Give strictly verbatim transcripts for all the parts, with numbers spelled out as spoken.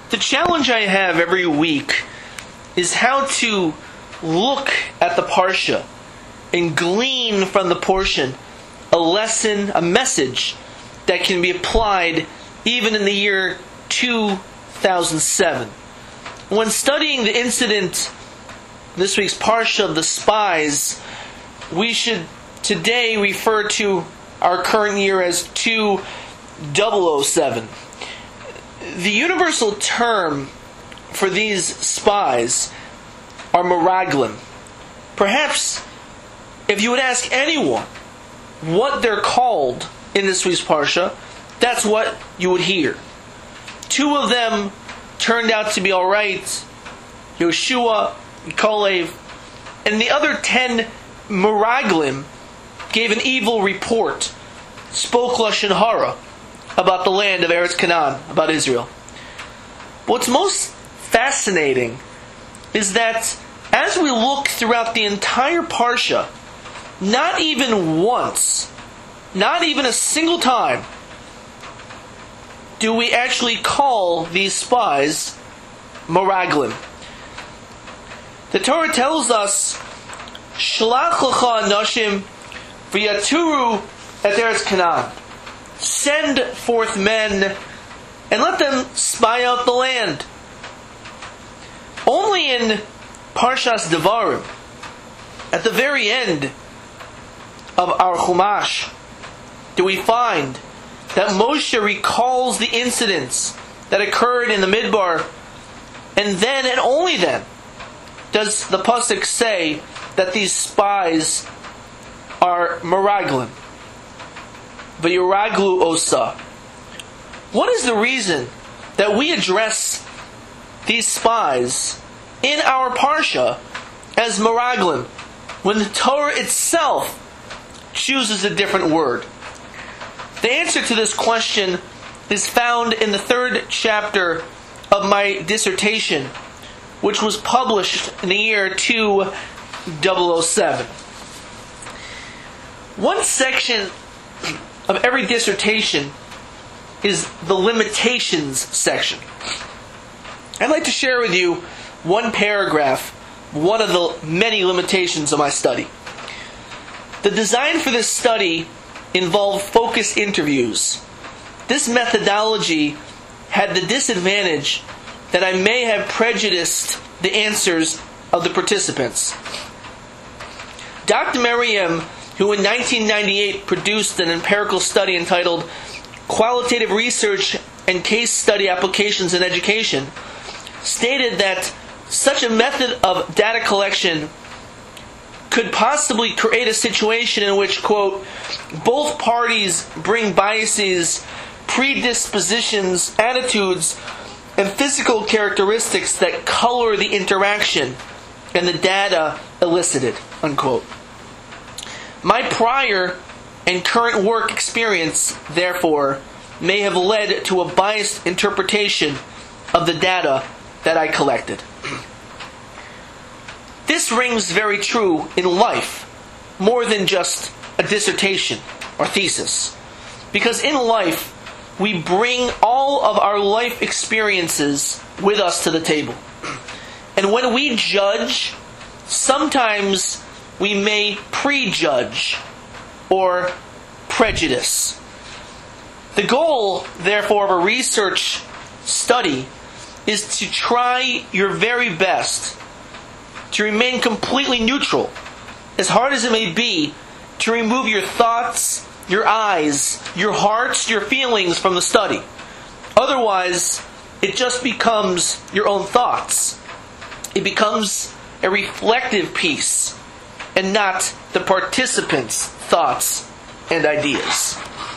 The challenge I have every week is how to look at the Parsha and glean from the portion a lesson, a message that can be applied even in the year two thousand seven. When studying the incident, this week's Parsha of the spies, we should today refer to our current year as two thousand seven. The universal term for these spies are meraglim. Perhaps if you would ask anyone what they're called in this week's Parsha, that's what you would hear. Two of them turned out to be alright, Yoshua, Kalev, and the other ten meraglim gave an evil report, spoke Lashon Hara about the land of Eretz Canaan, about Israel. What's most fascinating is that as we look throughout the entire Parsha, not even once, not even a single time, do we actually call these spies meraglim. The Torah tells us, Shlach lecha anashim v'yaturu et Eretz Canaan. Send forth men and let them spy out the land. Only in Parshas Devarim, at the very end of our Chumash, do we find that Moshe recalls the incidents that occurred in the Midbar, and then and only then does the pasuk say that these spies are meraglim. V'yiraglu osa. What is the reason that we address these spies in our parsha as meraglim when the Torah itself chooses a different word? The answer to this question is found in the third chapter of my dissertation, which was published in the year two thousand seven. One section of every dissertation is the limitations section. I'd like to share with you one paragraph, one of the many limitations of my study. The design for this study involved focus interviews. This methodology had the disadvantage that I may have prejudiced the answers of the participants. Doctor Merriam, who in nineteen ninety-eight produced an empirical study entitled Qualitative Research and Case Study Applications in Education, stated that such a method of data collection could possibly create a situation in which, quote, both parties bring biases, predispositions, attitudes, and physical characteristics that color the interaction and the data elicited, unquote. My prior and current work experience, therefore, may have led to a biased interpretation of the data that I collected. This rings very true in life, more than just a dissertation or thesis. Because in life, we bring all of our life experiences with us to the table. And when we judge, sometimes we may prejudge or prejudice. The goal, therefore, of a research study is to try your very best to remain completely neutral, as hard as it may be, to remove your thoughts, your eyes, your hearts, your feelings from the study. Otherwise, it just becomes your own thoughts. It becomes a reflective piece and not the participants' thoughts and ideas.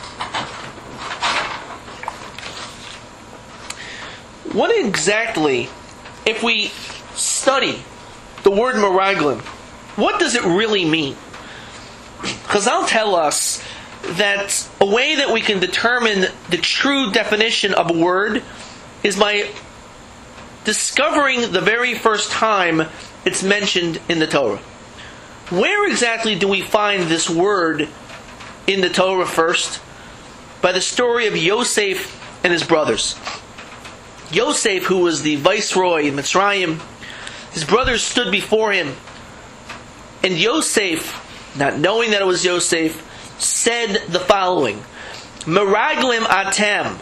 What exactly, if we study the word meraglim, what does it really mean? Chazal tell us that a way that we can determine the true definition of a word is by discovering the very first time it's mentioned in the Torah. Where exactly do we find this word in the Torah first? By the story of Yosef and his brothers. Yosef, who was the viceroy in Mitzrayim, his brothers stood before him, and Yosef, not knowing that it was Yosef, said the following: Meraglim atem,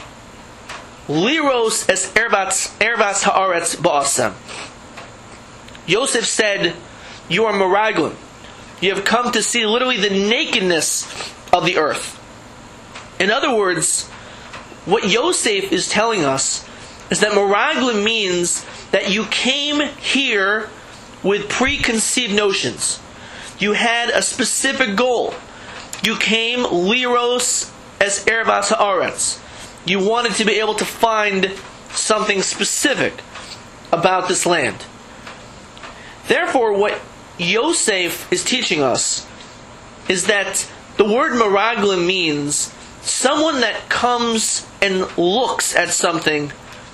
liros es ervas ervas haaretz ba'asem. Yosef said, "You are meraglim. You have come to see literally the nakedness of the earth." In other words, what Yosef is telling us is that meraglim means that you came here with preconceived notions. You had a specific goal. You came liros as ervas haaretz. You wanted to be able to find something specific about this land. Therefore, what Yosef is teaching us is that the word meraglim means someone that comes and looks at something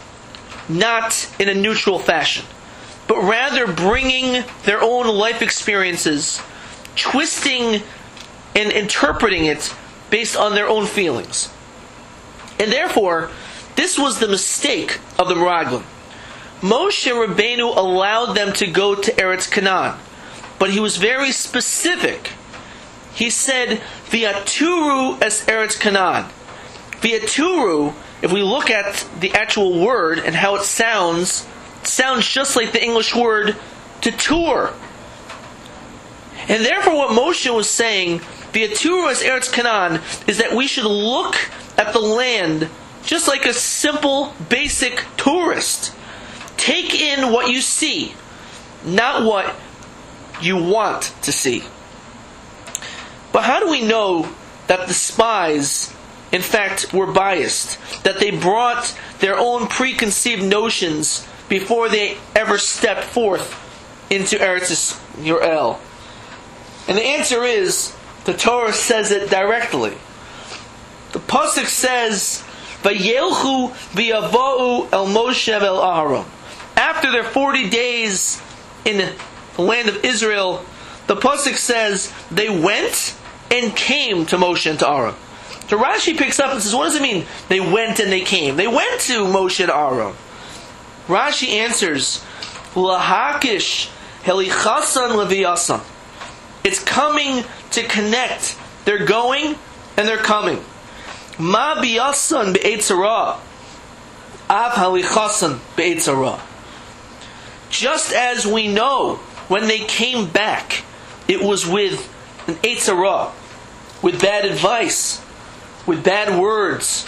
not in a neutral fashion, but rather bringing their own life experiences, twisting and interpreting it based on their own feelings. And therefore, this was the mistake of the meraglim. Moshe Rabbeinu allowed them to go to Eretz Canaan, but he was very specific. He said, V'yaturu es Eretz Canaan. V'yaturu, if we look at the actual word and how it sounds, it sounds just like the English word to tour. And therefore what Moshe was saying, V'yaturu es Eretz Canaan, is that we should look at the land just like a simple, basic tourist. Take in what you see, not what you want to see. But how do we know that the spies, in fact, were biased? That they brought their own preconceived notions before they ever stepped forth into Eretz Yisrael? And the answer is, the Torah says it directly. The Pasuk says, Vayelchu v'yavo'u el Moshe el Aharon. After their forty days in the land of Israel, the Pasuk says, they went and came to Moshe and to Aaron. So Rashi picks up and says, what does it mean? They went and they came. They went to Moshe and Aaron. Rashi answers, Lahakish helichasan leviyasan. It's coming to connect. They're going and they're coming. Ma biyasan be'etzara. Av halichasan be'etzara. Just as we know, when they came back, it was with an Eitzarah, with bad advice, with bad words.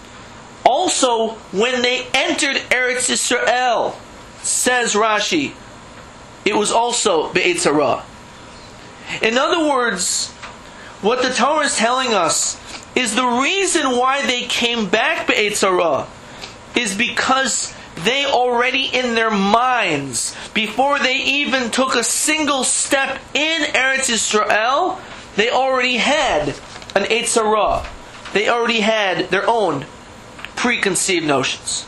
Also, when they entered Eretz Yisrael, says Rashi, it was also Be'etzarah. In other words, what the Torah is telling us is the reason why they came back Be'etzarah is because they already in their minds, before they even took a single step in Eretz Yisrael, they already had an Eitzarah. They already had their own preconceived notions.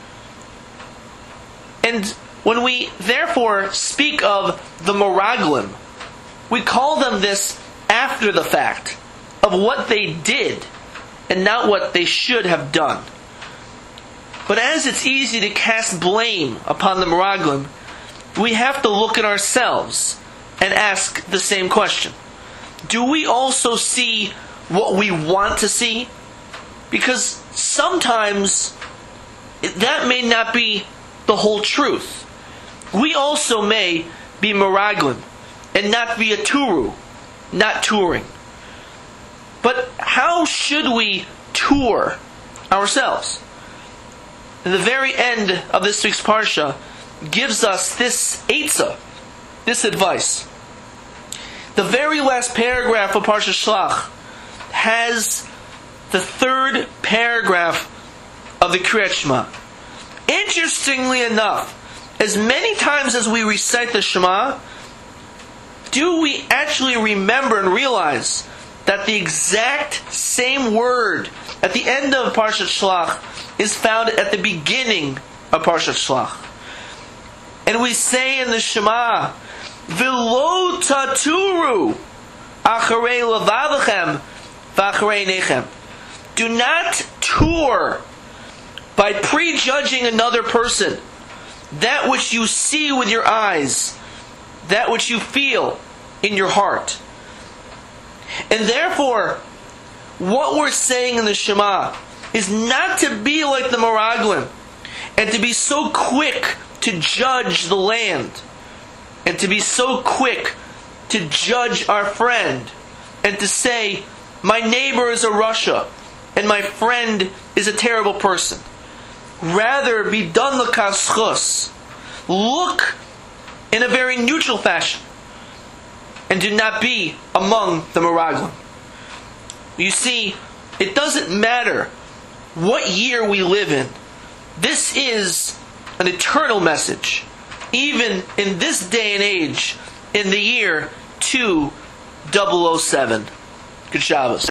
And when we therefore speak of the meraglim, we call them this after the fact of what they did and not what they should have done. But as it's easy to cast blame upon the meraglim, we have to look at ourselves and ask the same question. Do we also see what we want to see? Because sometimes that may not be the whole truth. We also may be meraglim and not be a turu, not touring. But how should we tour ourselves? The very end of this week's Parsha gives us this eitzah, this advice. The very last paragraph of Parsha Shlach has the third paragraph of the Kriyat Shema. Interestingly enough, as many times as we recite the Shema, do we actually remember and realize that the exact same word at the end of Parshat Shlach is found at the beginning of Parshat Shlach. And we say in the Shema, V'lo taturu acharei levavachem v'acharei nechem. Do not tour by prejudging another person, that which you see with your eyes, that which you feel in your heart. And therefore, what we're saying in the Shema is not to be like the Meraglim, and to be so quick to judge the land, and to be so quick to judge our friend, and to say, my neighbor is a Rasha, and my friend is a terrible person. Rather, be done l'kaschus. Look in a very neutral fashion, and do not be among the Meraglim. You see, it doesn't matter what year we live in. This is an eternal message, even in this day and age, in the year two thousand seven. Good Shabbos.